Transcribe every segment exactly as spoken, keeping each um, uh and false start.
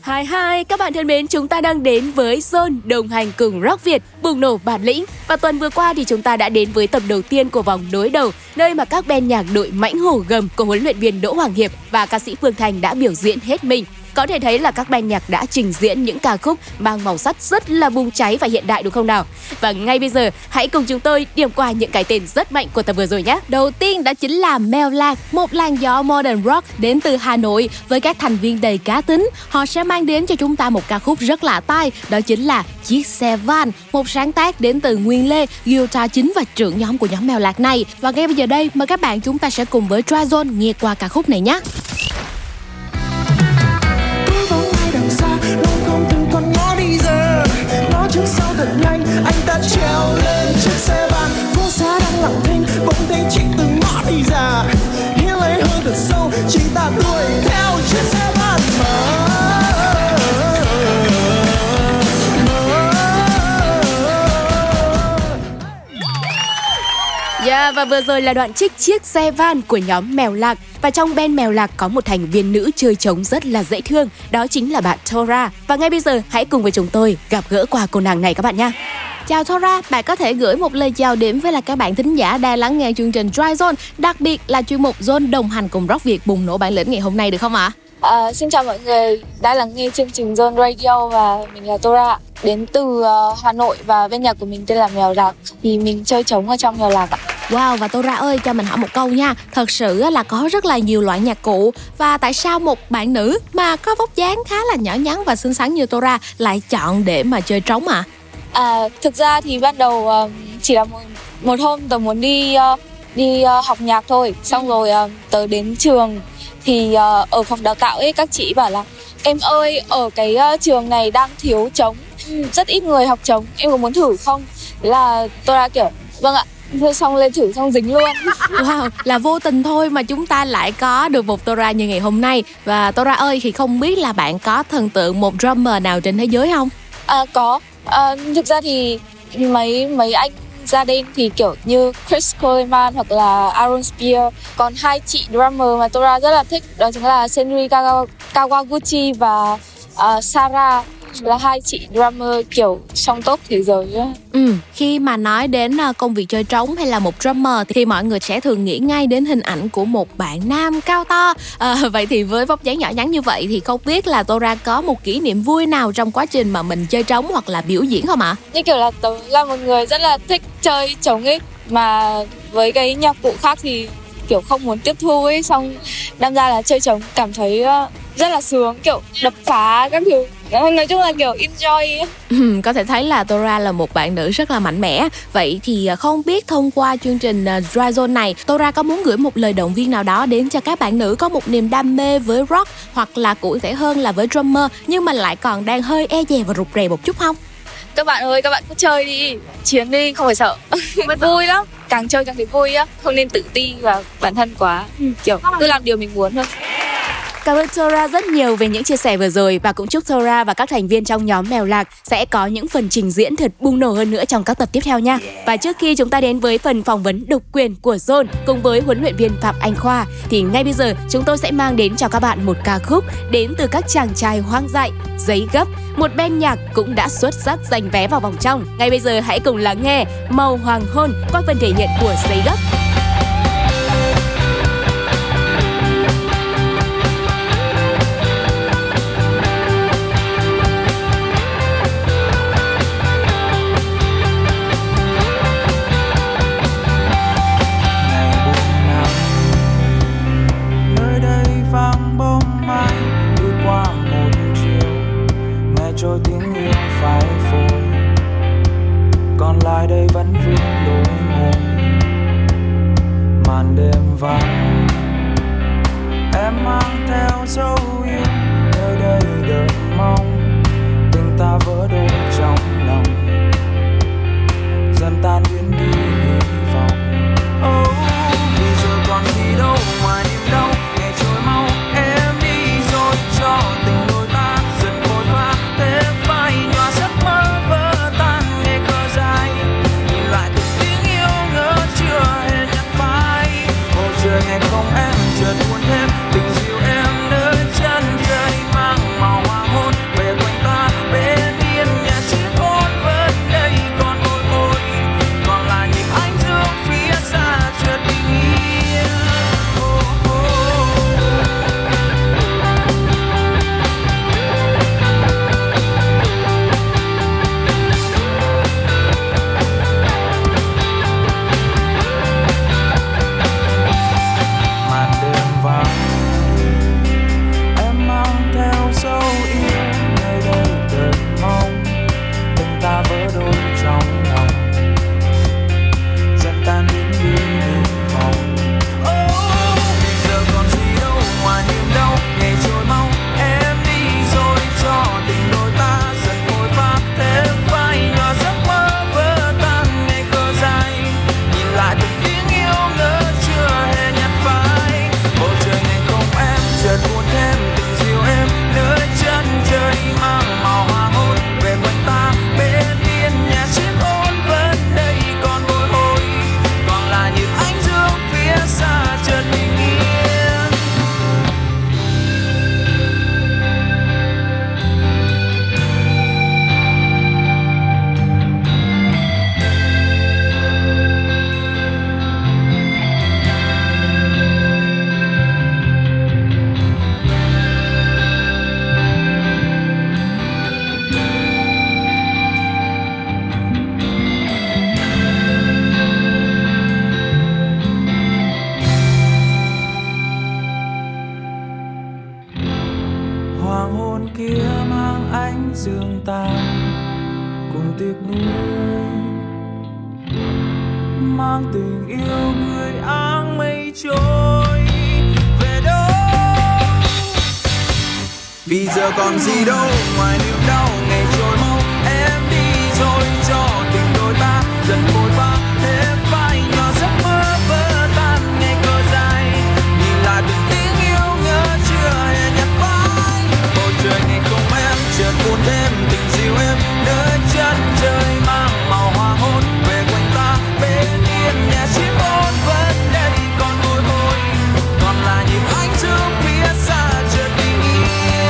Hi hi, các bạn thân mến, chúng ta đang đến với Zone đồng hành cùng Rock Việt, bùng nổ bản lĩnh. Và tuần vừa qua thì chúng ta đã đến với tập đầu tiên của vòng đối đầu, nơi mà các band nhạc đội Mãnh Hổ Gầm của huấn luyện viên Đỗ Hoàng Hiệp và ca sĩ Phương Thành đã biểu diễn hết mình. Có thể thấy là các ban nhạc đã trình diễn những ca khúc mang màu sắc rất là bùng cháy và hiện đại, đúng không nào? Và ngay bây giờ, hãy cùng chúng tôi điểm qua những cái tên rất mạnh của tập vừa rồi nhé. Đầu tiên đó chính là Mèo Lạc, một làn gió modern rock đến từ Hà Nội với các thành viên đầy cá tính. Họ sẽ mang đến cho chúng ta một ca khúc rất lạ tai, đó chính là Chiếc Xe Van, một sáng tác đến từ Nguyên Lê, guitar chính và trưởng nhóm của nhóm Mèo Lạc này. Và ngay bây giờ đây, mời các bạn chúng ta sẽ cùng với Tryzone nghe qua ca khúc này nhé. Trước sau thật nhanh, anh ta trèo lên chiếc xe van, phố xá đang lặng thinh, bỗng thấy chị từng ngõ đi ra, hít lấy hơi thật sâu, chị ta đuổi theo chiếc xe van mà. Yeah, và vừa rồi là đoạn trích Chiếc Xe Van của nhóm Mèo Lạc. Và trong band Mèo Lạc có một thành viên nữ chơi trống rất là dễ thương, đó chính là bạn Thora. Và ngay bây giờ hãy cùng với chúng tôi gặp gỡ qua cô nàng này các bạn nhé. Chào Thora, bạn có thể gửi một lời chào điểm với là các bạn thính giả đang lắng nghe chương trình Tryzone, đặc biệt là chuyên mục Zone đồng hành cùng Rock Việt bùng nổ bản lĩnh ngày hôm nay được không ạ? À, xin chào mọi người đã lắng nghe chương trình Zone Radio và mình là Thora, đến từ uh, Hà Nội và bên nhạc của mình tên là Mèo Lạc, thì mình chơi trống ở trong Mèo Lạc ạ. Wow, và Thora ơi, cho mình hỏi một câu nha. Thật sự là có rất là nhiều loại nhạc cụ, và tại sao một bạn nữ mà có vóc dáng khá là nhỏ nhắn và xinh xắn như Thora lại chọn để mà chơi trống ạ? À? À, thực ra thì ban đầu uh, chỉ là một, một hôm tớ muốn đi uh, đi uh, học nhạc thôi. Xong rồi uh, tớ đến trường thì uh, ở phòng đào tạo ấy các chị bảo là em ơi, ở cái uh, trường này đang thiếu trống, rất ít người học trống, em có muốn thử không? Thế là tôi đã kiểu vâng ạ. Thôi xong lên thử xong dính luôn. Wow, là vô tình thôi mà chúng ta lại có được một Thora như ngày hôm nay. Và Thora ơi, thì không biết là bạn có thần tượng một drummer nào trên thế giới không? À có, à, thực ra thì mấy mấy anh ra đen thì kiểu như Chris Coleman hoặc là Aaron Spear. Còn hai chị drummer mà Thora rất là thích đó chính là Senri Kawaguchi và uh, Sarah, là hai chị drummer kiểu trong top thế giới á. Ừ, khi mà nói đến công việc chơi trống hay là một drummer thì mọi người sẽ thường nghĩ ngay đến hình ảnh của một bạn nam cao to. À, vậy thì với vóc dáng nhỏ nhắn như vậy thì không biết là Thora có một kỷ niệm vui nào trong quá trình mà mình chơi trống hoặc là biểu diễn không ạ? Như kiểu là tớ là một người rất là thích chơi trống ấy, mà với cái nhạc cụ khác thì kiểu không muốn tiếp thu ấy, xong đâm ra là chơi trống cảm thấy rất là sướng, kiểu đập phá các thứ. Nói chung là kiểu enjoy. Ừ, có thể thấy là Thora là một bạn nữ rất là mạnh mẽ. Vậy thì không biết thông qua chương trình Tryzone này, Thora có muốn gửi một lời động viên nào đó đến cho các bạn nữ có một niềm đam mê với rock, hoặc là cụ thể hơn là với drummer, nhưng mà lại còn đang hơi e dè và rụt rè một chút không? Các bạn ơi, các bạn cứ chơi đi, chiến đi, không phải sợ. Vui lắm, càng chơi càng thấy vui á, không nên tự ti vào bản thân quá, kiểu cứ làm điều mình muốn thôi. Cảm ơn Thora rất nhiều về những chia sẻ vừa rồi, và cũng chúc Thora và các thành viên trong nhóm Mèo Lạc sẽ có những phần trình diễn thật bùng nổ hơn nữa trong các tập tiếp theo nha. Và trước khi chúng ta đến với phần phỏng vấn độc quyền của Zone cùng với huấn luyện viên Phạm Anh Khoa, thì ngay bây giờ chúng tôi sẽ mang đến cho các bạn một ca khúc đến từ các chàng trai hoang dại, Giấy Gấp, một band nhạc cũng đã xuất sắc giành vé vào vòng trong. Ngay bây giờ hãy cùng lắng nghe Màu Hoàng Hôn qua phần thể hiện của Giấy Gấp. Trôi tiếng yêu phai phôi, còn lại đây vẫn vương đôi môi. Màn đêm vắng, em mang theo dấu yêu, nơi đây đợi mong tình ta vỡ đôi trong lòng, dần tan biến đi hy vọng. Oh, vì giờ còn gì đâu ngoài niềm đau, ngày trôi mau em đi rồi cho tình đôi ta dần vội vã. Ngày không em chợt muốn thêm tình dịu em nơi chân hoàng hôn kia mang ánh sương tàn cùng tiếc nuối, mang tình yêu người áng mây trôi về đâu. Vì giờ còn gì đâu ngoài niềm đau ngày trôi mau, em đi rồi cho tình đôi ta dần vội vã thêm phai nhỏ giấc mơ vỡ tan ngày cờ dài. Nhìn lại từng tiếng yêu nhớ chưa hề nhặt phai, bầu trời ngày không em chợt buồn đêm tình dịu em nơi chân trời mang màu hoàng hôn về quanh ta bên yên nhà chim ôn vẫn đây còn bồi hồi, còn là nhịp ánh dương phía xa chợt bình yên.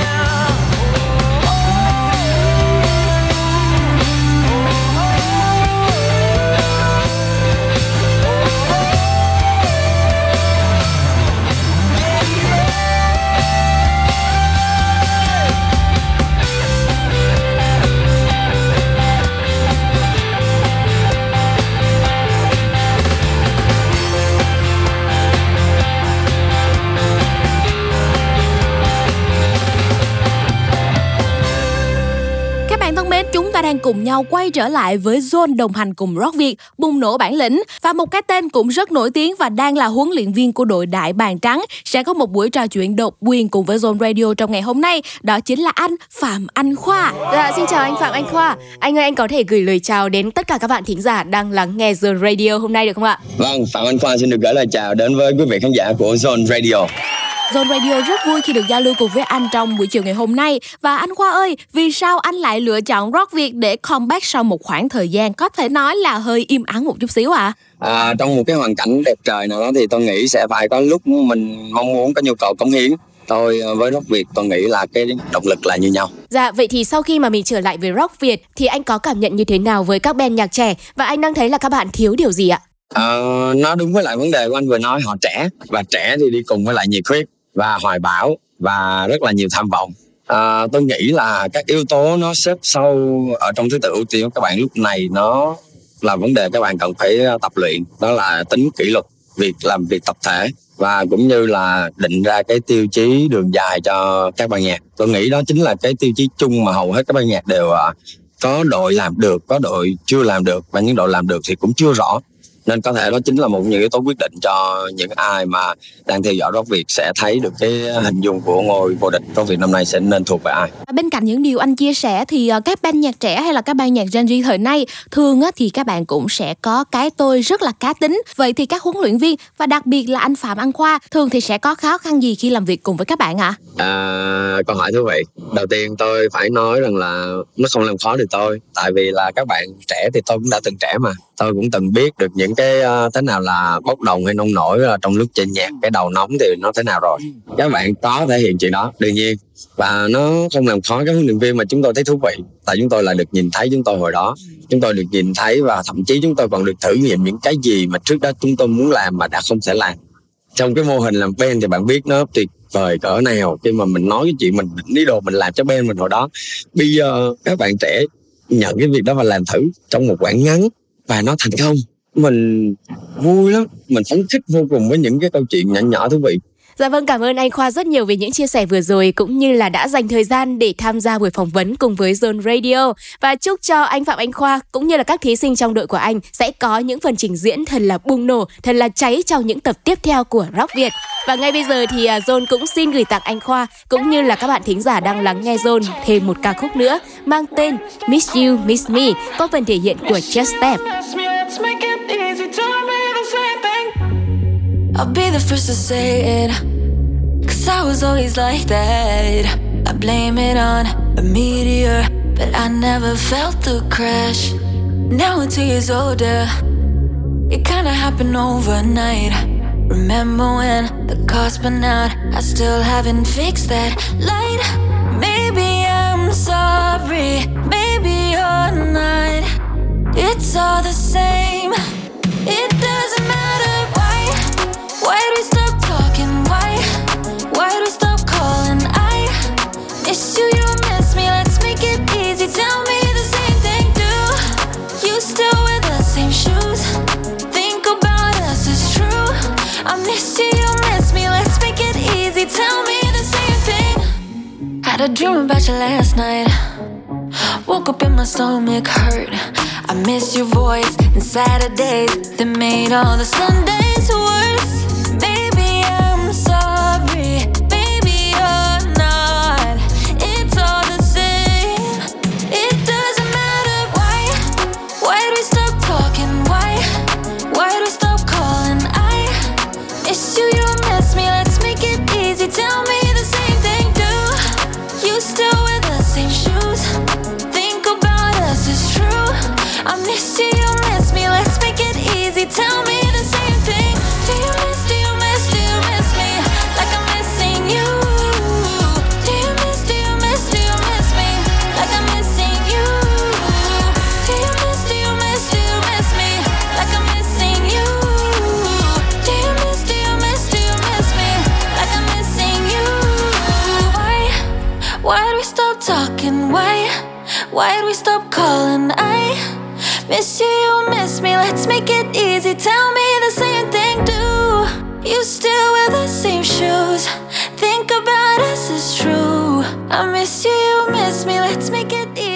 Chúng ta đang cùng nhau quay trở lại với Zone đồng hành cùng Rock Việt, bùng nổ bản lĩnh. Và một cái tên cũng rất nổi tiếng và đang là huấn luyện viên của đội Đại Bàng Trắng sẽ có một buổi trò chuyện độc quyền cùng với Zone Radio trong ngày hôm nay. Đó chính là anh Phạm Anh Khoa. Dạ, xin chào anh Phạm Anh Khoa. Anh ơi, anh có thể gửi lời chào đến tất cả các bạn thính giả đang lắng nghe Zone Radio hôm nay được không ạ? Vâng, Phạm Anh Khoa xin được gửi lời chào đến với quý vị khán giả của Zone Radio. Zone Radio rất vui khi được giao lưu cùng với anh trong buổi chiều ngày hôm nay. Và anh Khoa ơi, vì sao anh lại lựa chọn Rock Việt để comeback sau một khoảng thời gian có thể nói là hơi im ắng một chút xíu ạ? À? À, trong một cái hoàn cảnh đẹp trời nào đó thì tôi nghĩ sẽ phải có lúc mình mong muốn có nhu cầu cống hiến. Tôi với Rock Việt tôi nghĩ là cái động lực là như nhau. Dạ, vậy thì sau khi mà mình trở lại với Rock Việt thì anh có cảm nhận như thế nào với các band nhạc trẻ và anh đang thấy là các bạn thiếu điều gì ạ? À, nó đúng với lại vấn đề của anh vừa nói, họ trẻ và trẻ thì đi cùng với lại nhiệt huyết và hoài bão và rất là nhiều tham vọng. À, tôi nghĩ là các yếu tố nó xếp sau ở trong thứ tự ưu tiên của các bạn lúc này nó là vấn đề các bạn cần phải tập luyện, đó là tính kỷ luật, việc làm việc tập thể và cũng như là định ra cái tiêu chí đường dài cho các ban nhạc. Tôi nghĩ đó chính là cái tiêu chí chung mà hầu hết các ban nhạc đều có đội làm được, có đội chưa làm được và những đội làm được thì cũng chưa rõ. Nên có thể đó chính là một những yếu tố quyết định cho những ai mà đang theo dõi Rock Việt sẽ thấy được cái hình dung của ngôi vô địch Rock Việt năm nay sẽ nên thuộc về ai. Bên cạnh những điều anh chia sẻ thì các ban nhạc trẻ hay là các ban nhạc Gen Z thời nay thường thì các bạn cũng sẽ có cái tôi rất là cá tính. Vậy thì các huấn luyện viên và đặc biệt là anh Phạm Anh Khoa thường thì sẽ có khó khăn gì khi làm việc cùng với các bạn ạ? À? À, câu hỏi thú vị. Đầu tiên tôi phải nói rằng là nó không làm khó được tôi, tại vì là các bạn trẻ thì tôi cũng đã từng trẻ mà. Tôi cũng từng biết được những cái uh, thế nào là bốc đồng hay nông nổi uh, trong lúc chơi nhạc, cái đầu nóng thì nó thế nào rồi. Các bạn có thể hiện chuyện đó đương nhiên, và nó không làm khó các huấn luyện viên mà chúng tôi thấy thú vị, tại chúng tôi là được nhìn thấy chúng tôi hồi đó, chúng tôi được nhìn thấy và thậm chí chúng tôi còn được thử nghiệm những cái gì mà trước đó chúng tôi muốn làm mà đã không thể làm. Trong cái mô hình làm band thì bạn biết nó tuyệt vời cỡ nào khi mà mình nói cái chuyện mình ý đồ mình làm cho band mình hồi đó. Bây giờ các bạn trẻ nhận cái việc đó và làm thử trong một quãng ngắn và nó thành công, mình vui lắm, mình phấn khích vô cùng với những cái câu chuyện nhỏ nhỏ thú vị. Dạ vâng, cảm ơn anh Khoa rất nhiều về những chia sẻ vừa rồi cũng như là đã dành thời gian để tham gia buổi phỏng vấn cùng với Zone Radio. Và chúc cho anh Phạm Anh Khoa cũng như là các thí sinh trong đội của anh sẽ có những phần trình diễn thật là bùng nổ, thật là cháy trong những tập tiếp theo của Rock Việt. Và ngay bây giờ thì Zone cũng xin gửi tặng anh Khoa cũng như là các bạn thính giả đang lắng nghe Zone thêm một ca khúc nữa mang tên Miss You, Miss Me có phần thể hiện của Just Step. I'll be the first to say it, 'cause I was always like that. I blame it on a meteor, but I never felt the crash. Now I'm two years older, it kinda happened overnight. Remember when the car spun out, I still haven't fixed that light. Maybe I'm sorry, maybe you're not. It's all the same, it doesn't matter. Why, why do we stop talking? Why, why do we stop calling? I miss you, you miss me, let's make it easy. Tell me the same thing, do you still wear the same shoes? Think about us, it's true. I miss you, you miss me, let's make it easy. Tell me the same thing. I Had a dream about you last night. Woke up and my stomach hurt. I miss your voice and Saturdays that made all the Sundays worse. Maybe I'm sorry, maybe you're not. It's all the same. It doesn't matter. Why? Why do we stop talking? Why? Why do we stop calling? I miss you, you miss me. Let's make it easy. Tell me the same thing. Do you still wear the same shoes? Think about us, it's true. I miss you, you miss me. Let's make it easy. Tell me the same thing. Do you miss, do you miss, do you miss me? Like I'm missing you. Do you miss, do you miss, do you miss me? Like I'm missing you. Do you miss, do you miss, do you miss me? Like I'm missing you. Do you miss, do you miss, do you miss me? Like I'm missing you. Why? Why do we stop talking? Why? Why do we stop calling? I miss you, you miss me. Let's make it easy. Tell me the same thing. Do you still wear the same shoes? Think about us, it's true. I miss you, you miss me. Let's make it easy.